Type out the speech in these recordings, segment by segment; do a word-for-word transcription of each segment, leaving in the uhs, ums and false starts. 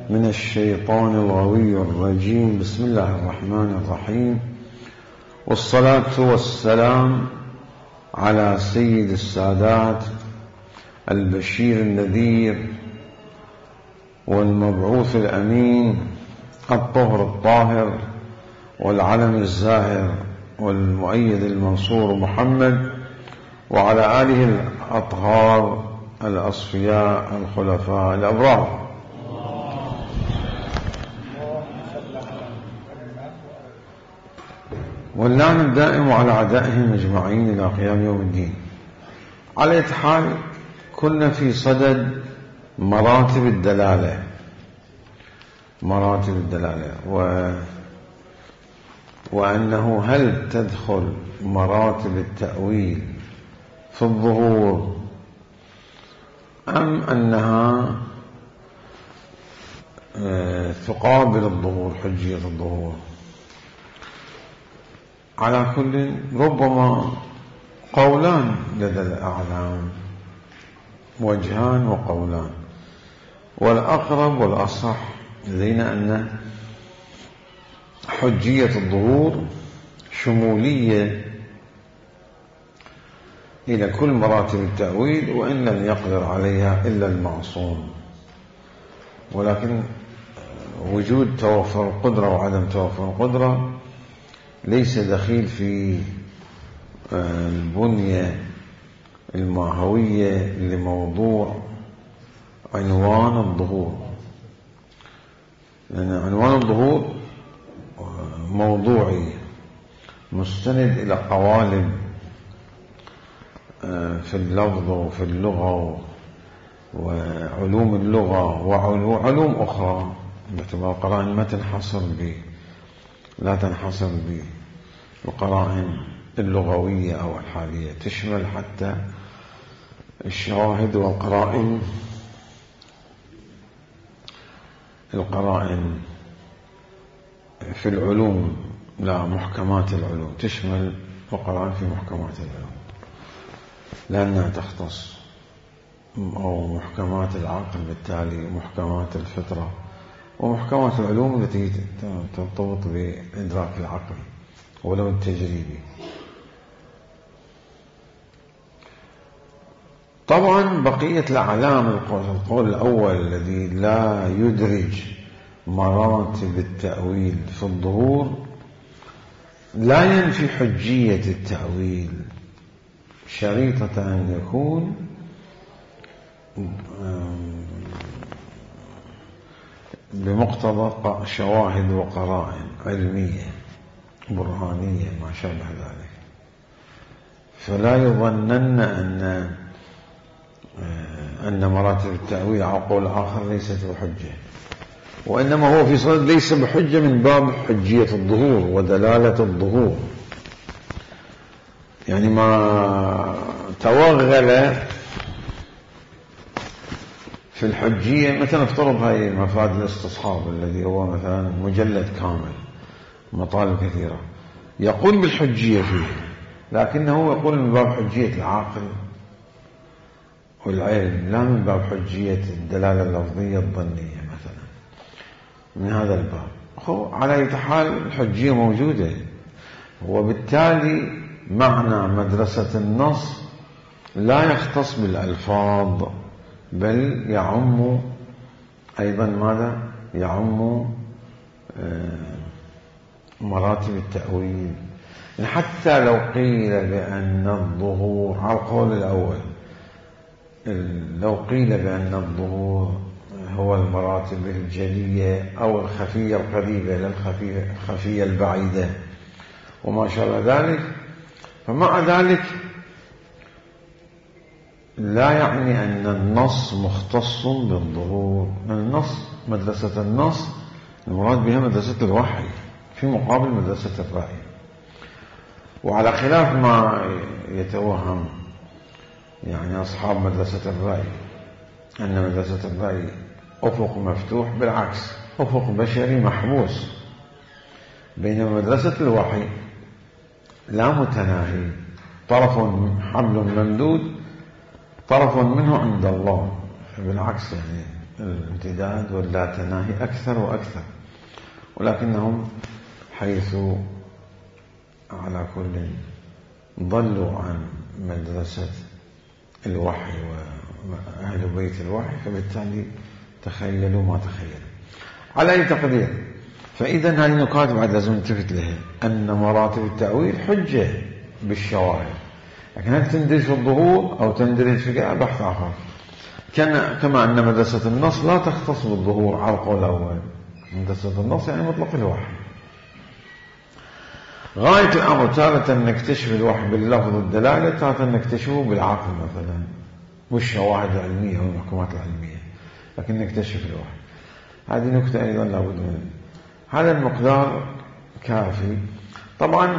من الشيطان الغوي الرجيم. بسم الله الرحمن الرحيم، والصلاة والسلام على سيد السادات البشير النذير والمبعوث الأمين الطهر الطاهر والعلم الزاهر والمؤيد المنصور محمد، وعلى آله الأطهار الأصفياء الخلفاء الأبرار. واللعن الدائم على أعدائهم أجمعين إلى قيام يوم الدين. على حال كنا في صدد مراتب الدلالة مراتب الدلالة و... وأنه هل تدخل مراتب التأويل في الظهور أم أنها تقابل الظهور، حجية الظهور. على كل ربما قولان لدى الأعلام، وجهان وقولان، والأقرب والأصح لدينا أن حجية الظهور شمولية إلى كل مراتب التأويل، وإن لم يقدر عليها إلا المعصوم. ولكن وجود توفر القدرة وعدم توفر القدرة ليس دخيل في البنية الماهوية لموضوع عنوان الظهور، لأن عنوان الظهور موضوعي مستند إلى قوالب في اللفظ وفي اللغة وعلوم اللغة وعلوم أخرى، باعتبار القرائن ما تنحصر به لا تنحصر بالقرائن اللغوية أو الحالية، تشمل حتى الشواهد والقرائن القرائن في العلوم، لا محكمات العلوم، تشمل القرائن في محكمات العلوم لأنها تختص، أو محكمات العقل بالتالي محكمات الفطرة ومحكمات العلوم التي ترتبط بإدراك العقل ولو التجريبي. طبعا بقية الأعلام، القول الأول الذي لا يدرج مراتب التأويل في الظهور لا ينفي حجية التأويل، شريطة أن يكون بمقتضى شواهد وقرائن علمية برهانية ما شابه ذلك. فلا يظنن أن أن مراتب التأويل على قول آخر ليست بحجة، وإنما هو في صدد ليس بحجة من باب حجية الظهور ودلالة الظهور، يعني ما توغل في الحجية. مثلا افترض هاي مفاد الاستصحاب الذي هو مثلا مجلد كامل مطالب كثيرة يقول بالحجية فيه، لكنه يقول من باب حجية العاقل والعلم، لا من باب حجية الدلالة اللفظية الظنية مثلا. من هذا الباب على أي حال الحجية موجودة، وبالتالي معنى مدرسة النص لا يختص بالألفاظ، بل يعم أيضا ماذا؟ يعم مراتب التأويل. حتى لو قيل بأن الظهور على القول الأول، لو قيل بأن الظهور هو المراتب الجلية أو الخفية القريبة للخفية الخفية البعيدة وما شابه ذلك، فمع ذلك لا يعني أن النص مختص بالظهور. النص مدرسة النص المراد بها مدرسة الوحي في مقابل مدرسة الرأي، وعلى خلاف ما يتوهم يعني أصحاب مدرسة الرأي أن مدرسة الرأي أفق مفتوح، بالعكس أفق بشري محبوس، بينما مدرسة الوحي لا متناهي، طرف حبل ممدود طرف منه عند الله، بالعكس يعني الامتداد واللا تناهي أكثر وأكثر، ولكنهم حيث على كل ضلوا عن مدرسة الوحي وأهل بيت الوحي، فبالتالي تخيلوا ما تخيلوا. على أي تقدير، فإذا هذه النقاط بعد لازم نلتفت لها، أن مراتب التأويل حجة بالشواهد، لكن هل تندرج في الظهور أو تندرج في بحث آخر. كما أن مدرسة النص لا تختص بالظهور على القول الأول، مدرسة النص يعني مطلق الوحي. غاية الأمر تارة نكتشف الوحي باللفظ الدلالة، تارة نكتشفه بالعقل مثلا والشواهد العلمية والمحكمات العلمية، لكن نكتشف الوحي. هذه نكتة أيضا لابد منها. هذا المقدار كافي. طبعا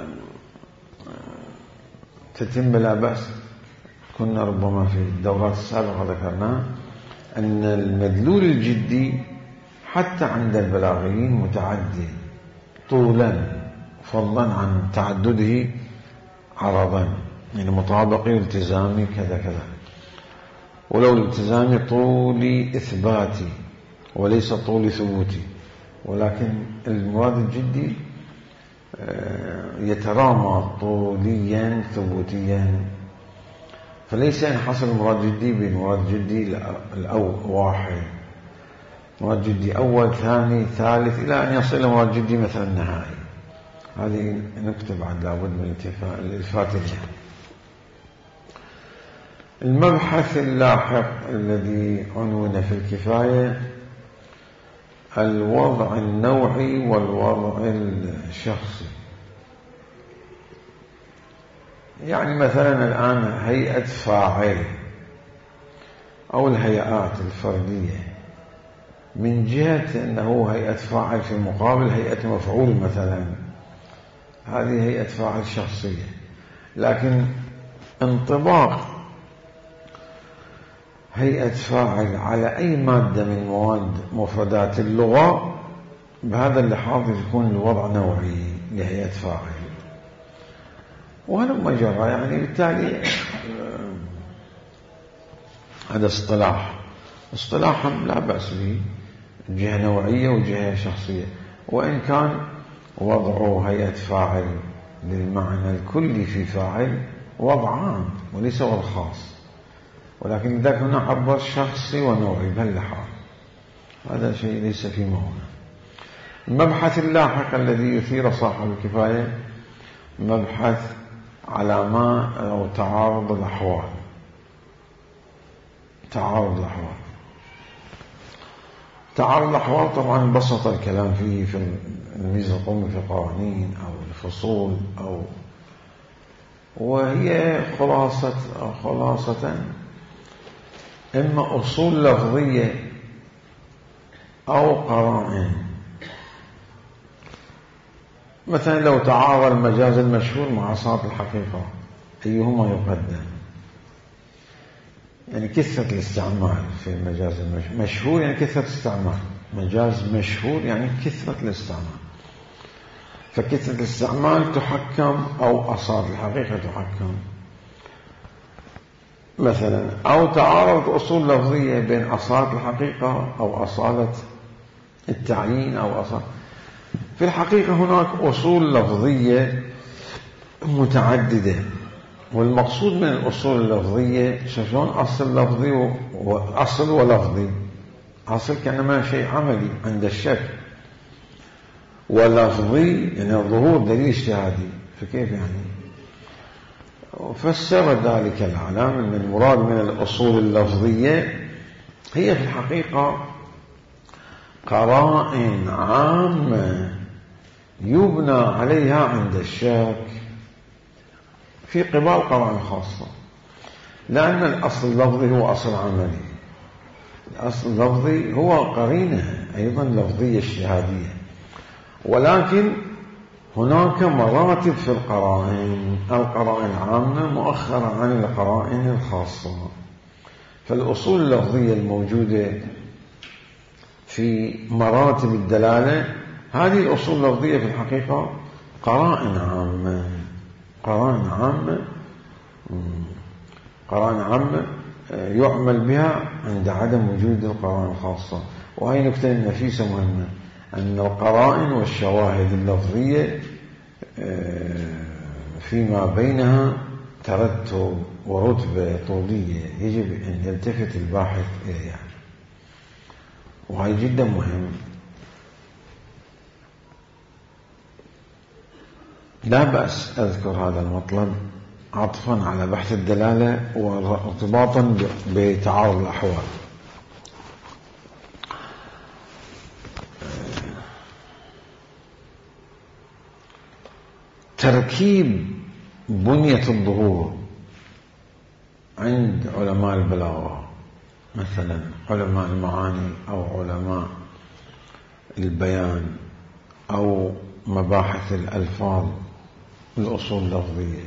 تتم بلا بأس. كنا ربما في الدورات السابقة ذكرنا أن المدلول الجدي حتى عند البلاغيين متعدد طولا فضلا عن تعدده عرضا، يعني مطابقي والتزامي كذا كذا، ولو الالتزامي طولي إثباتي وليس طولي ثبوتي، ولكن المراد الجدي يترامى طوليا ثبوتيا، فليس ينحصر المراد الجدي بالمراد الجدي الأول واحد، مراد جدي أول ثاني ثالث إلى أن يصل المراد الجدي مثلا النهائي. هذه نكتب بعد لابد من الإلفات لها. المبحث اللاحق الذي عنون في الكفاية الوضع النوعي والوضع الشخصي. يعني مثلا الآن هيئة فاعل أو الهيئات الفردية، من جهة أنه هيئة فاعل في مقابل هيئة مفعول مثلا، هذه هيئة فاعل شخصية، لكن انطباق هيئة فاعل على أي مادة من مواد مفردات اللغة بهذا اللحاظ يكون الوضع نوعي لهيئة فاعل، وهلما جرى. يعني بالتالي هذا اصطلاح اصطلاحا لا بأس به، جهة نوعية وجهة شخصية، وإن كان وضع هيئة فاعل للمعنى الكلي في فاعل وضع عام وليس وضع خاص، ولكن ذاك هنا عبر شخصي ونوعي بهاللحاظ، هذا شيء ليس في موضوع. المبحث اللاحق الذي يثير صاحب الكفاية مبحث علامات أو تعارض الأحوال. تعارض الأحوال تعارض الأحوال طبعا بسط الكلام فيه في الميزة القومي في القوانين أو الفصول، أو وهي خلاصة خلاصة إما أصول لفظية أو قرائن. مثلا لو تعارض المجاز المشهور مع صارت الحقيقة أيهما يقدم؟ يعني كثرة الاستعمال في المجاز المشهور، مشهور يعني كثرة الاستعمال، مجاز مشهور يعني كثرة الاستعمال، فكثرة الاستعمال تحكم أو أصالة الحقيقة تحكم مثلا، أو تعارض أصول لفظية بين أصالة الحقيقة أو أصالة التعيين أو أصالة. في الحقيقة هناك أصول لفظية متعددة، والمقصود من الأصول اللفظية شلون أصل لفظي وأصل ولفظي. أصل كأنما شيء عملي عند الشك، ولفظي يعني ظهور دليل اجتهادي، فكيف يعني؟ فسر ذلك العلام أن المراد من الأصول اللفظية هي في الحقيقة قرائن عامة يبنى عليها عند الشك في قبال قرائن خاصة، لأن الأصل اللفظي هو أصل عملي، الأصل اللفظي هو قرينة أيضا لفظية اجتهادية، ولكن هناك مراتب في القرائن، القرائن العامة مؤخرة عن القرائن الخاصة. فالأصول اللفظية الموجودة في مراتب الدلالة هذه الأصول اللفظية في الحقيقة قرائن عامة، قرائن عامة قرائن عامة يعمل بها عند عدم وجود القرائن الخاصة. وهي نكتة نفيسة مهمة، أن القرائن والشواهد اللفظية فيما بينها ترتب ورتبة طولية يجب أن يلتفت الباحث إليها، وهي جدا مهم. لا بأس أذكر هذا المطلب عطفا على بحث الدلالة وارتباطا بتعارض الأحوال. تركيب بنية الظهور عند علماء البلاغة، مثلا علماء المعاني أو علماء البيان أو مباحث الألفاظ الأصول اللفظية،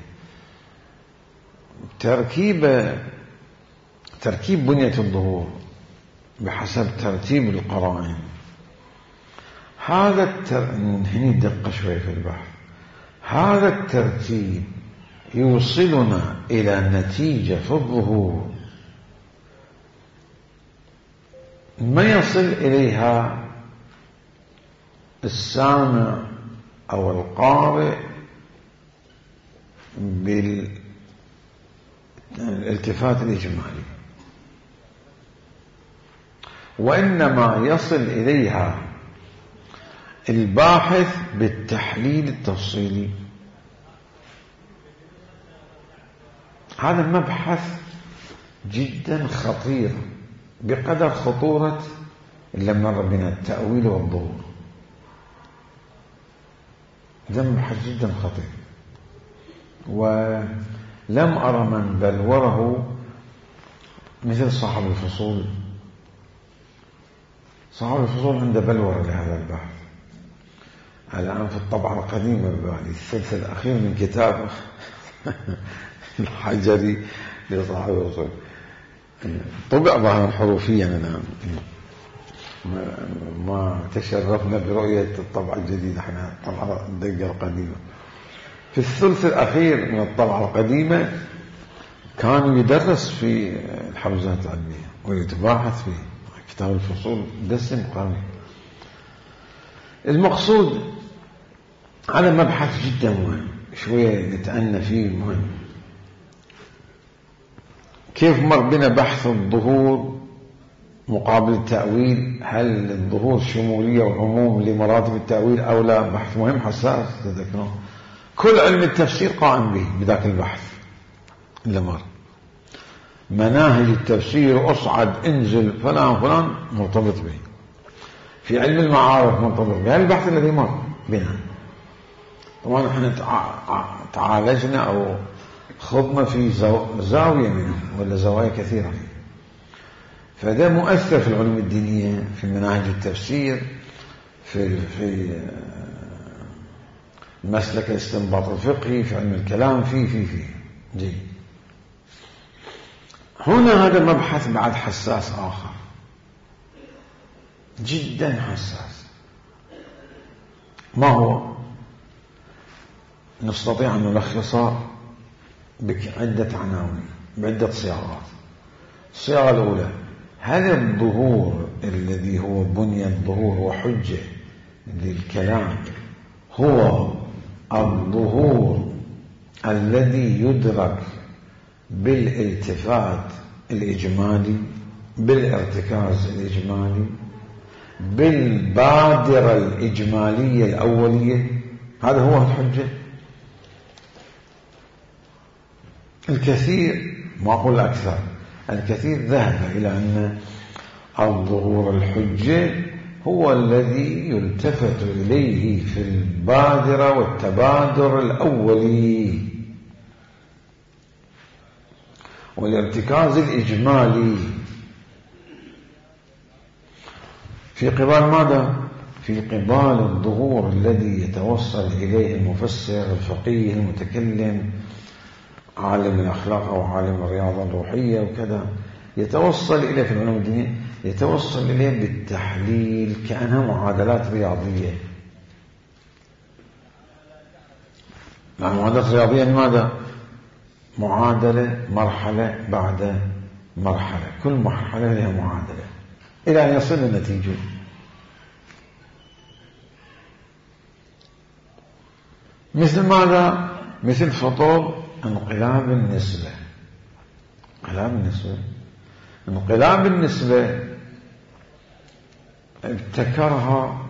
تركيب تركيب بنية الظهور بحسب ترتيب القرائن. هذا التر... هني دقة شوي في البحث. هذا الترتيب يوصلنا إلى نتيجة في الظهور ما يصل إليها السامع أو القارئ بالالتفات الإجمالي، وإنما يصل إليها الباحث بالتحليل التفصيلي. هذا مبحث جدا خطير بقدر خطورة اللي مر بنا التأويل والظهور. ده مبحث جدا خطير، ولم أرى من بلوره مثل صاحب الفصول. صاحب الفصول عنده بلور لهذا البحث. الآن في الطبعة القديمة ببالي الثلث الأخير من كتاب الحجري لصاحب الفصول طبع ظاهرا حروفيا الآن. ما تشرفنا برؤية الطبعة الجديدة، احنا الطبعة الدقة القديمة. في الثلث الأخير من الطبعة القديمة كان يدرس في الحوزات العلمية ويتباحث فيه. كتاب الفصول دسم قوي. المقصود هذا مبحث جدا مهم، شوية نتأنى فيه. مهم كيف مر بنا بحث الظهور مقابل التأويل، هل الظهور شمولية وعموم لمراتب التأويل أو لا؟ بحث مهم حساس تذكرون. كل علم التفسير قائم به بذاك البحث اللي مر. مناهج التفسير أصعد انزل فلان فلان مرتبط به. في علم المعارف مرتبط به. البحث الذي مر بنا طبعا احنا تعالجنا أو خضنا في زاوية منه ولا زوايا كثيرة فيه. فده مؤثر في العلوم الدينية، في مناهج التفسير، في في مسلك الاستنباط الفقهي، في علم الكلام، في في في جيد. هنا هذا مبحث بعد حساس آخر جدا حساس. ما هو؟ نستطيع أن نلخصه بعدة عناوين بعدة صياغات. الصياغة الأولى: هل الظهور الذي هو بني الظهور وحجة للكلام هو الظهور الذي يدرك بالالتفات الإجمالي، بالارتكاز الإجمالي، بالبادرة الإجمالية الأولية؟ هذا هو الحجة. الكثير، ما أقول أكثر، الكثير ذهب إلى أن الظهور الحجة هو الذي يلتفت إليه في البادرة والتبادر الأولي والارتكاز الإجمالي. في قبال ماذا؟ في قبال الظهور الذي يتوصل إليه المفسر الفقيه المتكلم عالم الأخلاق أو عالم الرياضة الروحية وكذا، يتوصل إليه في العلوم الدينية، يتوصل إليه بالتحليل كأنها معادلات رياضية. المعادلات الرياضية لماذا؟ معادلة مرحلة بعد مرحلة، كل مرحلة لها معادلة إلى أن يصل النتيجة. مثل ماذا؟ مثل فطور انقلاب النسبة. انقلاب النسبة انقلاب النسبة ابتكرها،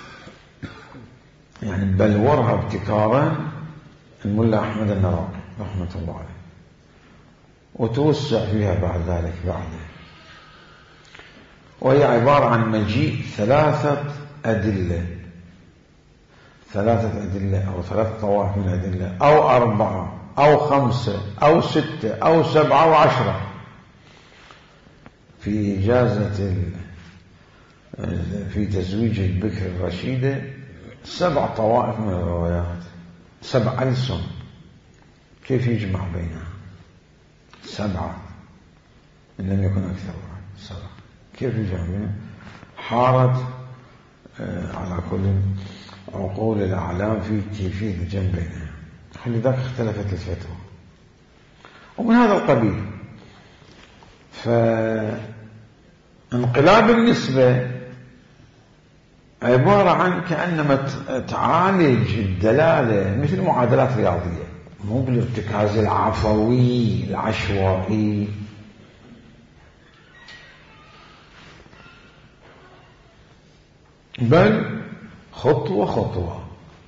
يعني بلورها ابتكارا الملا أحمد النراقي رحمة الله عليه، وتوسع فيها بعد ذلك بعده. وهي عبارة عن مجيء ثلاثة أدلة، ثلاثة أدلة أو ثلاثة طوائف من الأدلة، أو أربعة أو خمسة أو ستة أو سبعة وعشرة، في إجازة في تزويج البكر الرشيدة سبع طوائف من الروايات، سبع ألسن، كيف يجمع بينها؟ سبعة إن لم يكن أكثر، سبعة كيف يجمع بينها؟ حارت على كل عقول الأعلام في كيفية الجمع بينها، لذلك اختلفت الفتوى. ومن هذا القبيل فانقلاب النسبة عبارة عن كأنما تعالج الدلالة مثل معادلات رياضية، مو بالارتكاز العفوي العشوائي، بل خطوة خطوة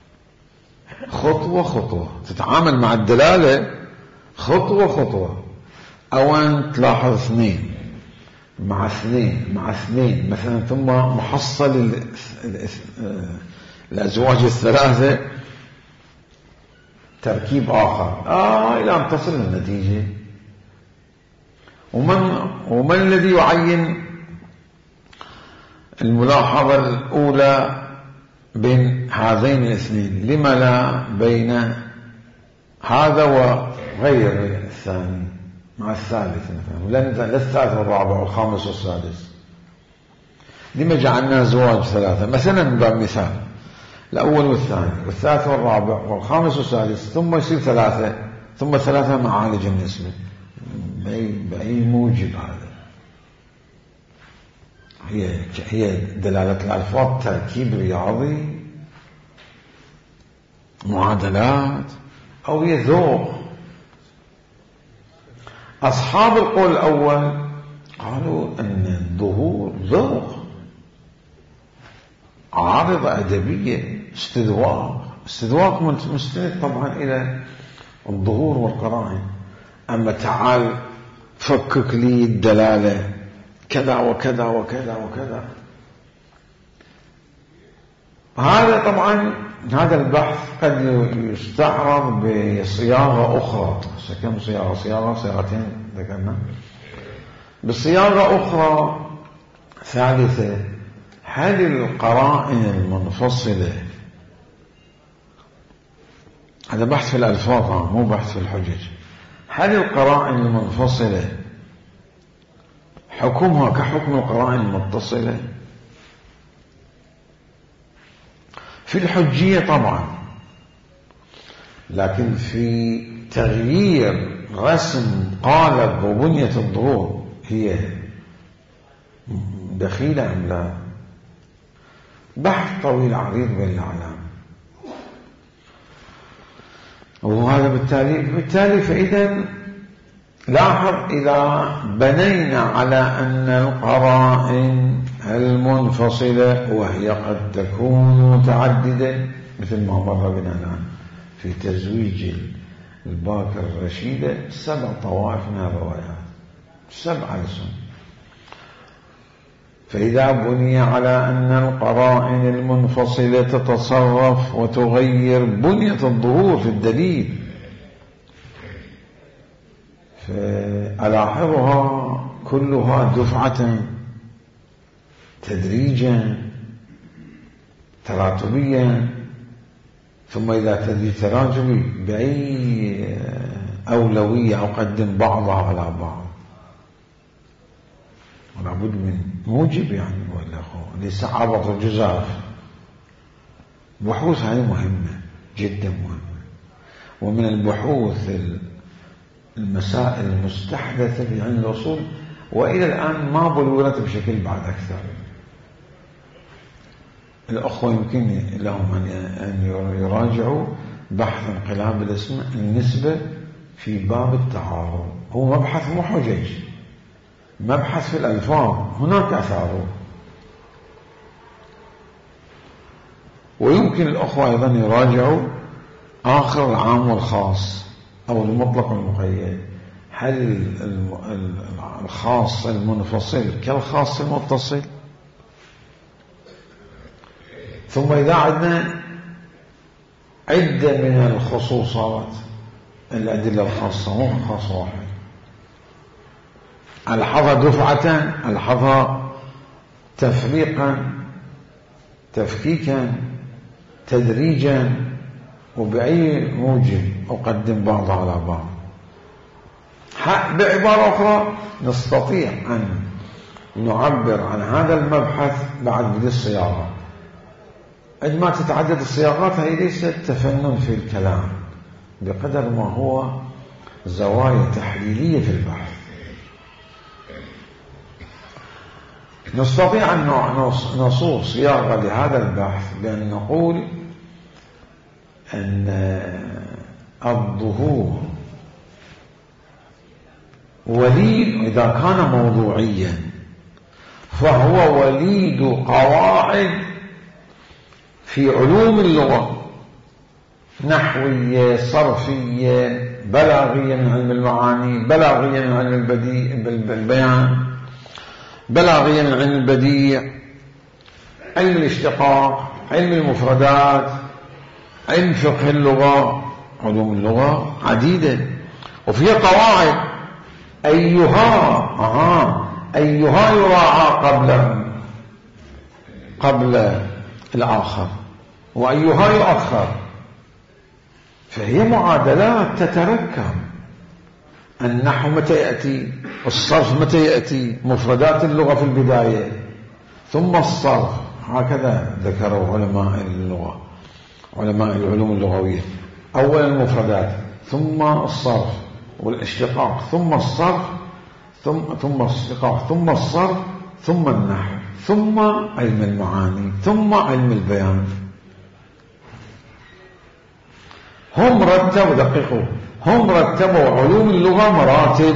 خطوة خطوة تتعامل مع الدلالة خطوة خطوة. أو أن تلاحظ اثنين مع اثنين مع اثنين مثلا، ثم محصل الأزواج الثلاثة تركيب آخر آه إلى أن تصل للنتيجة. ومن, ومن الذي يعين الملاحظة الأولى بين هذين الاثنين؟ لما لا بين هذا وغير الثاني مع الثالث مثلا، لا الثالث والرابع والخامس والسادس؟ لما جعلنا زواج ثلاثة مثلا؟ من باب مثال، الأول والثاني والثالث والرابع والخامس والسادس، ثم يصير ثلاثة، ثم ثلاثة معالج النسبة. بأي موجب هذا؟ هي هي دلالة الألفاظ تركيب رياضي، معادلات، أو هي ذوق؟ أصحاب القول الأول قالوا أن الظهور ذوق، عارضة أدبية، استذواق. استذواق مستند طبعا إلى الظهور والقرائن. أما تعال فكك لي الدلالة كذا وكذا وكذا وكذا، هذا طبعا هذا البحث قد يستعرض بصياغة أخرى. كم صياغة؟ صياغة صياغتين ذكرنا. بصياغة أخرى ثالثة، هل القرائن المنفصلة، هذا بحث في الألفاظ مو بحث في الحجج، هل القرائن المنفصلة حكمها كحكم القرائن المتصلة؟ في الحجية طبعا، لكن في تغيير رسم قالب وبنية الظهور هي دخيلة أم لا؟ بحث طويل عريض بين الأعلام. وهذا بالتالي بالتالي فإذا لاحظ، إذا بنينا على أن القرائن المنفصلة، وهي قد تكون متعددة مثل ما مر بنا الآن في تزويج الباكر الرشيدة، سبع طوائف من الروايات، سبع لسن. فإذا بني على أن القرائن المنفصلة تتصرف وتغير بنية الظهور في الدليل، فألاحظها كلها دفعة تدريجا تراتبيا، ثم إذا تدريج تراجمي بأي أولوية أقدم بعضها على بعض، ولا بد من موجب يعني، ولا ليس عبط الجزاف. بحوث هذه مهمة جدا مهمة. ومن البحوث المسائل المستحدثة في علم الأصول وإلى الآن ما بلورت بشكل بعد أكثر. الأخوة يمكن لهم أن يراجعوا بحث انقلاب الاسم النسبة في باب التعارض، هو مبحث مو حجج، مبحث في الألفاظ، هناك أثاره. ويمكن الأخوة أيضا يراجعوا آخر العام والخاص أو المطلق والمقيد، هل الخاص المنفصل كالخاص المتصل؟ ثم إذا عندنا عدة من الخصوصات، الأدلة الخاصة مو خاص واحد، ألحظها دفعة، ألحظها تفريقا، تفكيكا، تدريجا، وبأي موجب أقدم بعض على بعض. بعبارة أخرى نستطيع أن نعبر عن هذا المبحث بعد بدء الصياغة. عندما تتعدد الصياغات هي ليست تفنن في الكلام بقدر ما هو زوايا تحليلية في البحث. نستطيع أن نصوغ صياغة لهذا البحث بأن نقول أن الظهور وليد إذا كان موضوعيا فهو وليد قواعد في علوم اللغة، نحوية، صرفية، بلاغية من علم المعاني، بلاغية من علم البيان، بلاغية من علم البديع، علم الاشتقاق، علم المفردات، علم فقه اللغة. علوم اللغة عديدة وفيها قواعد، أيها آه أيها يراعى قبل قبل الآخر وأيها يؤخر. فهي معادلات تتركب، النحو متى يأتي، الصرف متى يأتي، مفردات اللغة في البداية ثم الصرف، هكذا ذكروا علماء اللغة علماء العلوم اللغوية، أولا المفردات ثم الصرف والاشتقاق ثم الصرف ثم ثم الاشتقاق ثم الصرف ثم النحو ثم علم المعاني ثم علم البيان. هم رتبوا دقيقوا هم رتبوا علوم اللغة مراتب،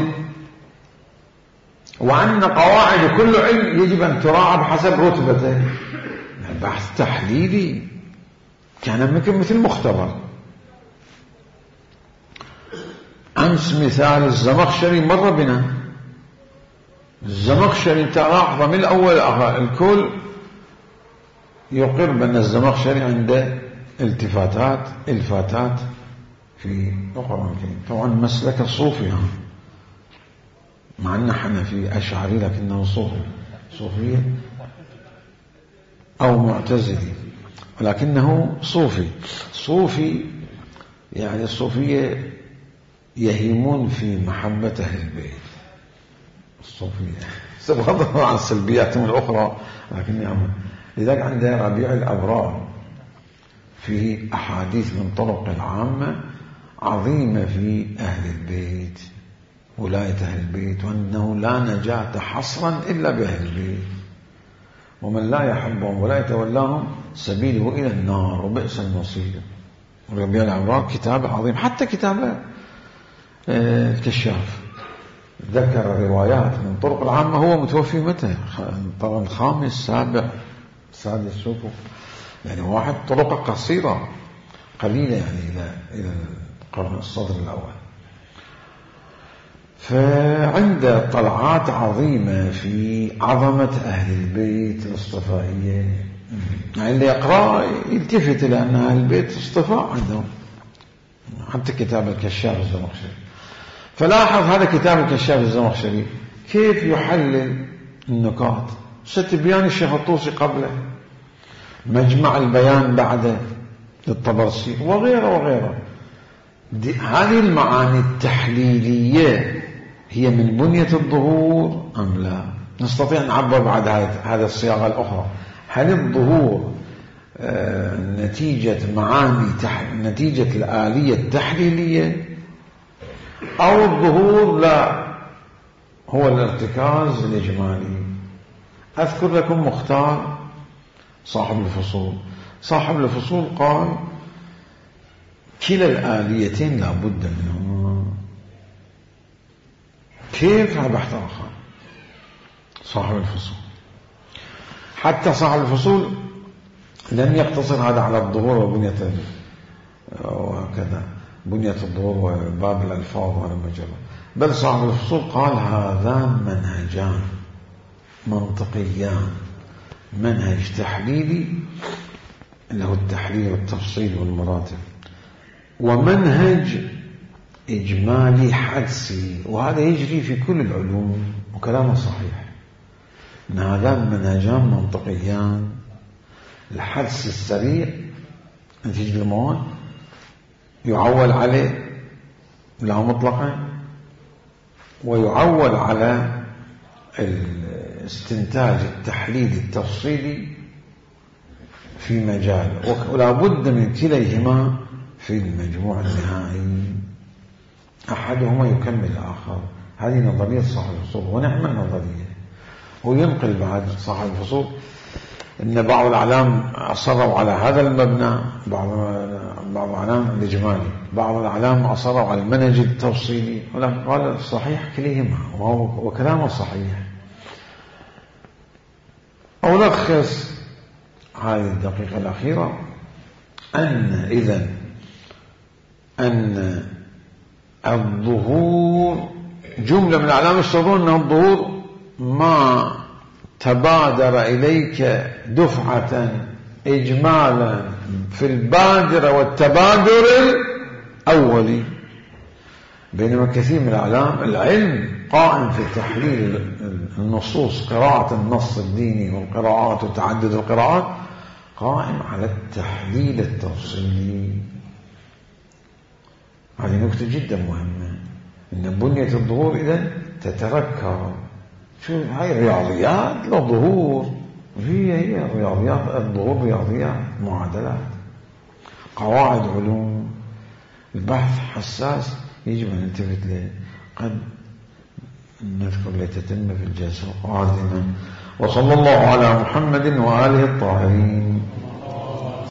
وأن قواعد كل علم يجب أن تراعى بحسب رتبته. بحث تحليلي كان مثل مثل مختبر. أمس مثال الزمخشري مر بنا، الزمخشري تلاحظ من الأول لآخر الكل يقر بأن الزمخشري عنده التفاتات الفاتات في القرآن الكريم. طبعا مسلك الصوفي، مع أن احنا في أشعري لكنه صوفي، صوفي أو معتزلي، ولكنه صوفي. صوفي يعني الصوفية يهيمون في محبة أهل البيت. الصوفية بغض عن سلبياتهم الأخرى، لكن يعني لذلك عندها ربيع الأبرار فيه أحاديث من طرق العامة عظيمة في أهل البيت، ولاية أهل البيت، وأنه لا نجاة حصرا إلا بأهل البيت، ومن لا يحبهم ولا يتولاهم سبيله إلى النار وبئس المصير. ربيع الأبرار كتاب عظيم، حتى كتاب الكشاف ذكر روايات من طرق العامة. هو متوفي متى؟ القرن الخامس سابع سادس، شوفوا يعني واحد طرقه قصيرة قليلة يعني إلى إلى القرن الصدر الأول. فعنده طلعات عظيمة في عظمة أهل البيت الاصطفائية، يعني اللي يقرأ يلتفت إلى أن أهل البيت اصطفاء عندهم، حتى كتاب الكشاف الزمخشري. فلاحظ هذا كتاب الكشاف الزمخشري كيف يحلل النكات، ستبيان الشيخ الطوسي قبله، مجمع البيان بعده للطبرسي وغيره وغيره. هذه المعاني التحليلية هي من بنية الظهور أم لا؟ نستطيع أن نعبر بعد هذه الصياغة الأخرى. هل الظهور آه نتيجة معاني تح... نتيجة الآلية التحليلية، أو الظهور لا هو الارتكاز الإجمالي. أذكر لكم مختار صاحب الفصول. صاحب الفصول قال كلا الآليتين لا بد منهما. كيف؟ هذا بحث آخر. صاحب الفصول حتى صاحب الفصول لم يقتصر هذا على الظهور وبنية وكذا بنية الظهور وباب الألفاظ وهذا المجال، بل صاحب الفصول قال هذان منهجان منطقيان، منهج تحليلي اللي هو التحليل والتفصيل والمراتب، ومنهج إجمالي حدسي، وهذا يجري في كل العلوم، وكلامه صحيح إن هذان منهجان منطقيان. الحدس السريع نتيجة المواد يعول عليه لا مطلقا، ويعول على الاستنتاج التحليلي التفصيلي في مجال، ولا بد من كليهما في المجموع النهائي، أحدهما يكمل الآخر. هذه نظرية صاحب الفصول، ونعم النظرية. وينقل بعد صاحب الفصول إن بعض الأعلام أصروا على هذا المبنى، بعض بعض الأعلام الإجمالي، بعض الأعلام أصروا على المنهج التفصيلي، ولكن قال صحيح كليهما، وكلامه صحيح. ألخص هذه الدقيقة الأخيرة أن إذن أن الظهور جملة من الأعلام يشترطون أن الظهور ما تبادر إليك دفعة إجمالا في البادرة والتبادر الأولي، بينما كثير من الأعلام العلم قائم في تحليل النصوص، قراءة النص الديني والقراءات وتعدد القراءات، قائم على التحليل التفصيلي. هذه نقطة جدا مهمة، إن بنية الظهور إذن تتركب. شو هاي رياضيات؟ لا ظهور، هي هي رياضيات، الظهور رياضيات، معادلات، قواعد علوم. البحث حساس يجب أن نلتفت له، قد نذكر لتتم في الجلسة القادمة. وصلى الله على محمد وآله الطاهرين.